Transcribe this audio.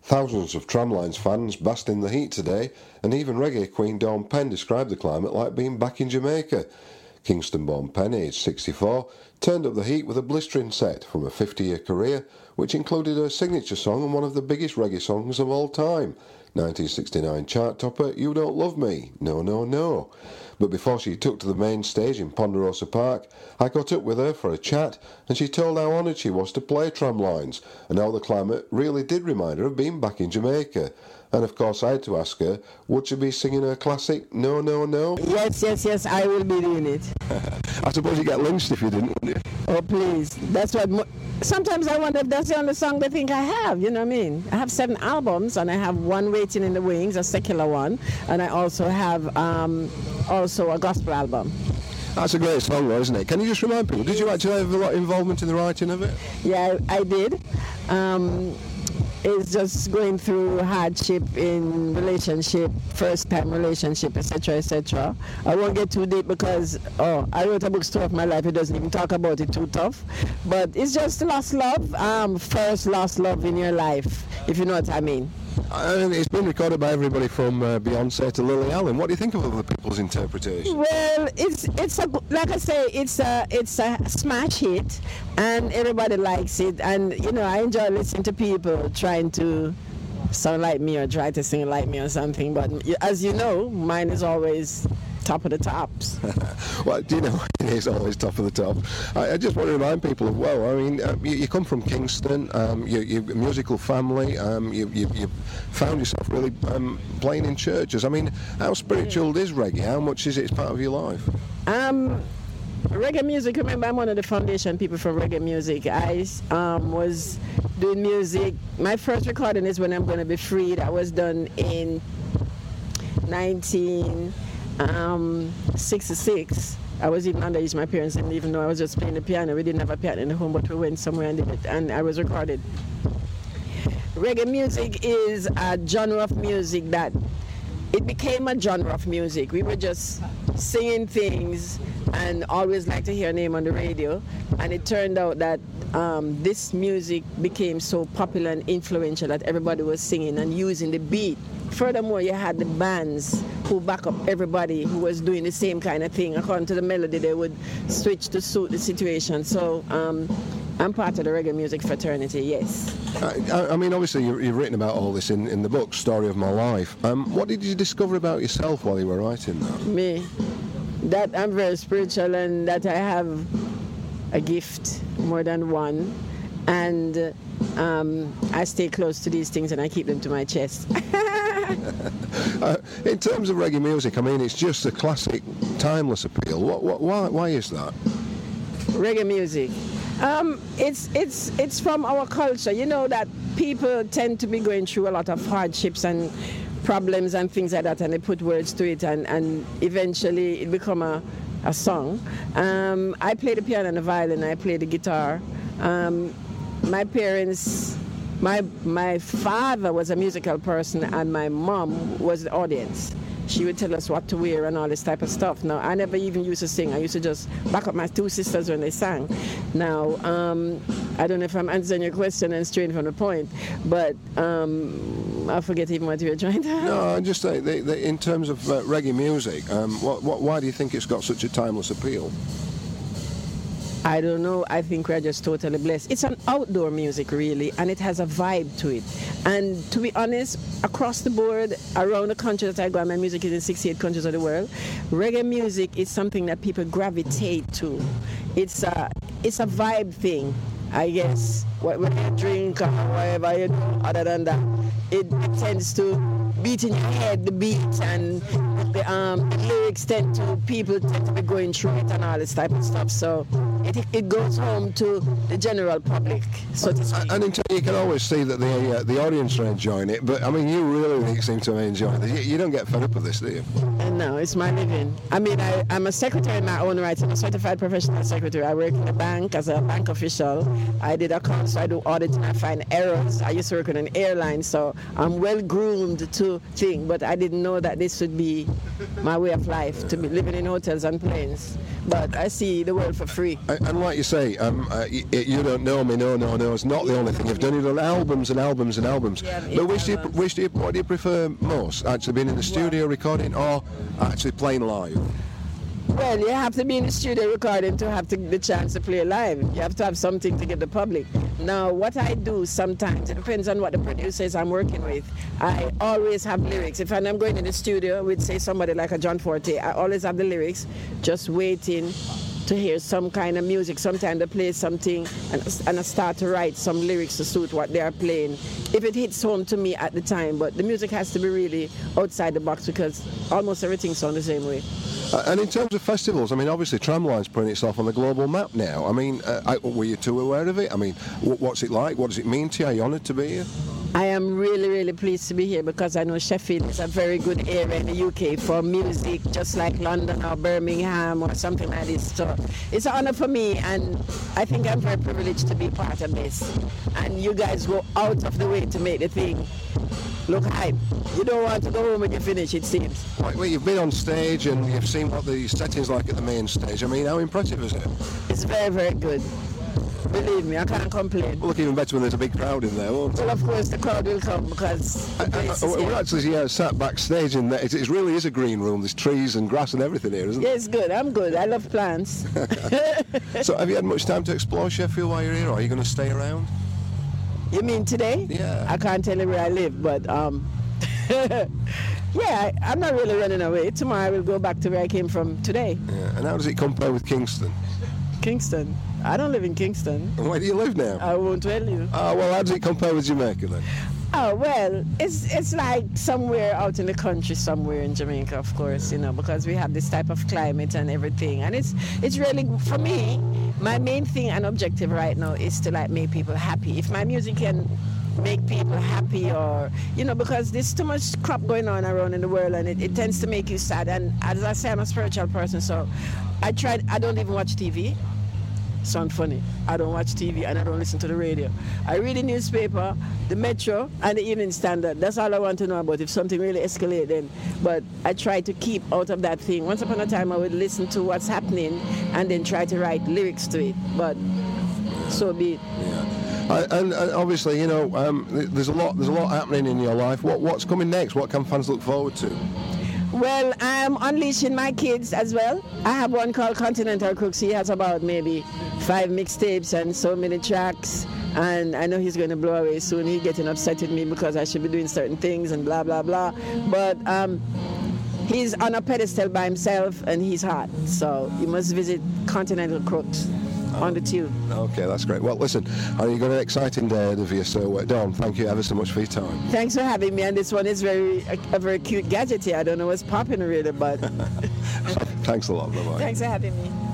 Thousands of Tramlines fans basked in the heat today, and even reggae queen Dawn Penn described the climate like being back in Jamaica. Kingston-born Penn, aged 64, turned up the heat with a blistering set from a 50-year career, which included her signature song and one of the biggest reggae songs of all time, 1969 chart topper, You Don't Love Me, No, No, No. But before she took to the main stage in Ponderosa Park, I got up with her for a chat, and she told how honoured she was to play Tramlines, and how the climate really did remind her of being back in Jamaica. And of course I had to ask her, would she be singing her classic No, No, No? Yes, I will be doing it. I suppose you get lynched if you didn't, wouldn't you? Oh, please. That's what... Sometimes I wonder if that's the only song they think I have, you know what I mean? I have 7 albums, and I have one waiting in the wings, a secular one, and I also have also a gospel album. That's a great song, though, isn't it? Can you just remind people, did you actually have a lot of involvement in the writing of it? Yeah, I did. It's just going through hardship in relationship, first-time relationship, etc., etc. I won't get too deep because, I wrote a book, Story of My Life. It doesn't even talk about it too tough. But it's just lost love, first lost love in your life, if you know what I mean. It's been recorded by everybody from Beyonce to Lily Allen. What do you think of other people's interpretation? Well, it's a, like I say, it's a smash hit, and everybody likes it. And you know, I enjoy listening to people trying to sound like me or try to sing like me or something. But as you know, mine is always top of the tops. Well, do you know, it is always top of the top. I just want to remind people of, well, I mean, you come from Kingston, you're a musical family, you found yourself really playing in churches. I mean, how spiritual is reggae? How much is it part of your life? Reggae music, remember, I'm one of the foundation people for reggae music. I was doing music. My first recording is When I'm Gonna Be Free. That was done in 1966. I was even underage. My parents didn't even know I was just playing the piano. We didn't have a piano in the home, but we went somewhere and did it, and I was recorded. Reggae music is a genre of music that it became a genre of music. We were just singing things and always like to hear a name on the radio, and it turned out that this music became so popular and influential that everybody was singing and using the beat. Furthermore, you had the bands who back up everybody who was doing the same kind of thing. According to the melody, they would switch to suit the situation. So I'm part of the reggae music fraternity, yes. I mean, obviously, you've written about all this in the book, Story of My Life. What did you discover about yourself while you were writing that? Me? That I'm very spiritual and that I have a gift, more than one. And I stay close to these things and I keep them to my chest. In terms of reggae music, I mean, it's just a classic, timeless appeal. Why is that? Reggae music. It's from our culture. You know that people tend to be going through a lot of hardships and problems and things like that, and they put words to it, and eventually it become a song. I play the piano and the violin. I play the guitar. My parents, my father was a musical person, and my mom was the audience. She would tell us what to wear and all this type of stuff. Now, I never even used to sing. I used to just back up my 2 sisters when they sang. Now, I don't know if I'm answering your question and straight from the point, but I forget even what you were trying to ask. No, I just say, in terms of reggae music, why do you think it's got such a timeless appeal? I don't know. I think we're just totally blessed. It's an outdoor music, really, and it has a vibe to it. And to be honest, across the board, around the country that I go, my music is in 68 countries of the world, reggae music is something that people gravitate to. It's a vibe thing, I guess. When you drink or whatever you do, other than that, it tends to beat in your head, the beat, and the lyrics tend to, people tend to be going through it and all this type of stuff. So it goes home to the general public, so to speak. And in turn, you can always see that the audience are enjoying it, but I mean, you really seem to enjoy it. You don't get fed up with this, do you? No, it's my living. I mean, I'm a secretary in my own right. I'm a certified professional secretary. I work in a bank as a bank official. I did accounts, so I do audit and I find errors. I used to work in an airline, so I'm well groomed to think, but I didn't know that this would be my way of life, to be living in hotels and planes. But I see the world for free. And like you say, you don't know me, no, it's not the only thing you've done. You've done albums and albums and albums. Yeah, but what do you prefer most? Actually being in the studio recording or actually playing live? Well, you have to be in the studio recording to have the chance to play live. You have to have something to get the public. Now, what I do sometimes, it depends on what the producers I'm working with. I always have lyrics. If I'm going in the studio with, say, somebody like a John Forte, I always have the lyrics, just waiting to hear some kind of music. Sometimes they play something and I start to write some lyrics to suit what they are playing, if it hits home to me at the time. But the music has to be really outside the box because almost everything sounds the same way. And in terms of festivals, I mean, obviously Tramline's putting itself on the global map now. I mean, were you too aware of it? I mean, what's it like? What does it mean to you? Are you honoured to be here? I am really, really pleased to be here because I know Sheffield is a very good area in the UK for music, just like London or Birmingham or something like this. So it's an honour for me, and I think I'm very privileged to be part of this. And you guys go out of the way to make the thing look hype. You don't want to go home when you finish, it seems. Well, you've been on stage and you've seen what the setting's like at the main stage. I mean, how impressive is it? It's very, very good. Believe me, I can't complain. It'll look even better when there's a big crowd in there, won't it? Well, of course, the crowd will come because the place is here. We're actually sat backstage in there. It really is a green room. There's trees and grass and everything here, isn't it? Yeah, it's good. I'm good. I love plants. So have you had much time to explore Sheffield while you're here, or are you going to stay around? You mean today? Yeah. I can't tell you where I live, but yeah, I'm not really running away. Tomorrow I will go back to where I came from today. Yeah. And how does it compare with Kingston? Kingston? I don't live in Kingston. And where do you live now? I won't tell you. Oh, well, how does it compare with Jamaica then? Oh, well, it's like somewhere out in the country, somewhere in Jamaica, of course, you know, because we have this type of climate and everything. And it's really, for me, my main thing and objective right now is to, like, make people happy. If my music can make people happy, or, you know, because there's too much crap going on around in the world, and it tends to make you sad. And as I say, I'm a spiritual person, so I don't even watch TV. Sound funny. I don't watch TV and I don't listen to the radio. I read the newspaper, the Metro, and the Evening Standard. That's all I want to know about if something really escalates then. But I try to keep out of that thing. Once upon a time, I would listen to what's happening and then try to write lyrics to it. But so be it. Yeah. And obviously, you know, there's a lot happening in your life. What's coming next? What can fans look forward to? Well, I'm unleashing my kids as well. I have one called Continental Crooks. He has about maybe 5 mixtapes and so many tracks. And I know he's going to blow away soon. He's getting upset with me because I should be doing certain things and blah, blah, blah. But he's on a pedestal by himself and he's hot. So you must visit Continental Crooks on the tube. Okay, that's great. Well, listen, you've got an exciting day ahead of you, so Dawn, thank you ever so much for your time. Thanks for having me, and this one is a very cute gadget here. I don't know what's popping really, but... Thanks a lot, bye-bye. Thanks for having me.